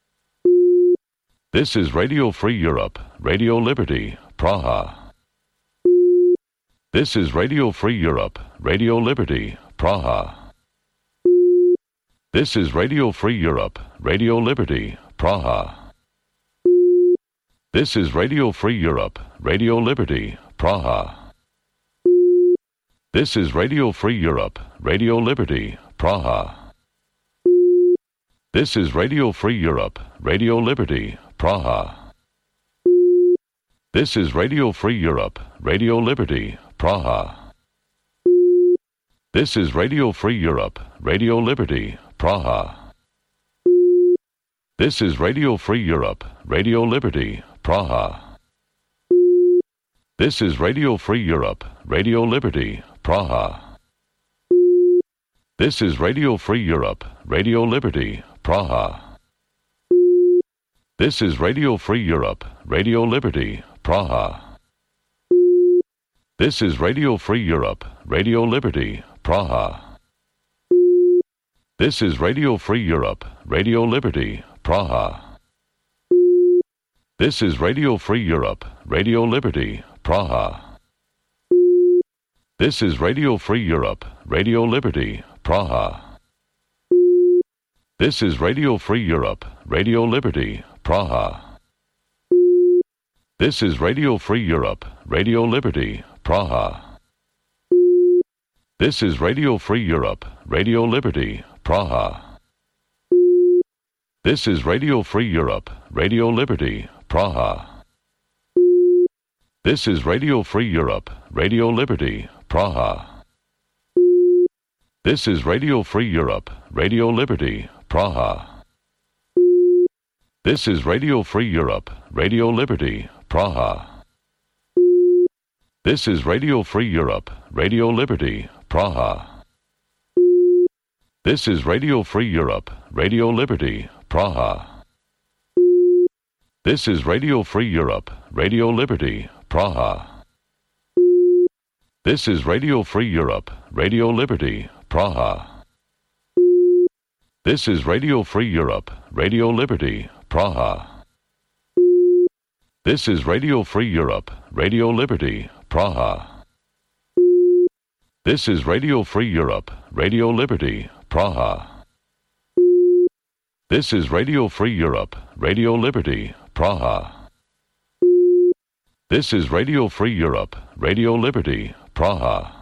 This is Radio Free Europe, Radio Liberty, Praha. This is Radio Free Europe, Radio Liberty, Praha. This is Radio Free Europe, Radio Liberty, Praha. This is Radio Free Europe, Radio Liberty, Praha. This is Radio Free Europe, Radio Liberty, Praha. This is Radio Free Europe, Radio Liberty, Praha. This is Radio Free Europe, Radio Liberty, Praha. This is Radio Free Europe, Radio Liberty, Praha. This is Radio Free Europe, Radio Liberty, Praha. This is Radio Free Europe, Radio Liberty, Praha. This is Radio Free Europe, Radio Liberty, Praha. This is Radio Free Europe, Radio Liberty, Praha. This is Radio Free Europe, Radio Liberty, Praha. This is Radio Free Europe, Radio Liberty, Praha. This is Radio Free Europe, Radio Liberty, Praha. This is Radio Free Europe, Radio Liberty, Praha. This is Radio Free Europe, Radio Liberty, Praha. This is Radio Free Europe, Radio Liberty, Praha. This is Radio Free Europe, Radio Liberty, Praha. This is Radio Free Europe, Radio Liberty, Praha. This is Radio Free Europe, Radio Liberty, Praha. This is Radio Free Europe, Radio Liberty, Praha. This is Radio Free Europe, Radio Liberty, Praha. This is Radio Free Europe, Radio Liberty, Praha. This is Radio Free Europe, Radio Liberty, Praha. This is Radio Free Europe, Radio Liberty, Praha. This is Radio Free Europe, Radio Liberty, Praha. This is Radio Free Europe, Radio Liberty, Praha. This is Radio Free Europe, Radio Liberty, Praha. This is Radio Free Europe, Radio Liberty, Praha. This is Radio Free Europe, Radio Liberty, Praha. This is Radio Free Europe, Radio Liberty, Praha.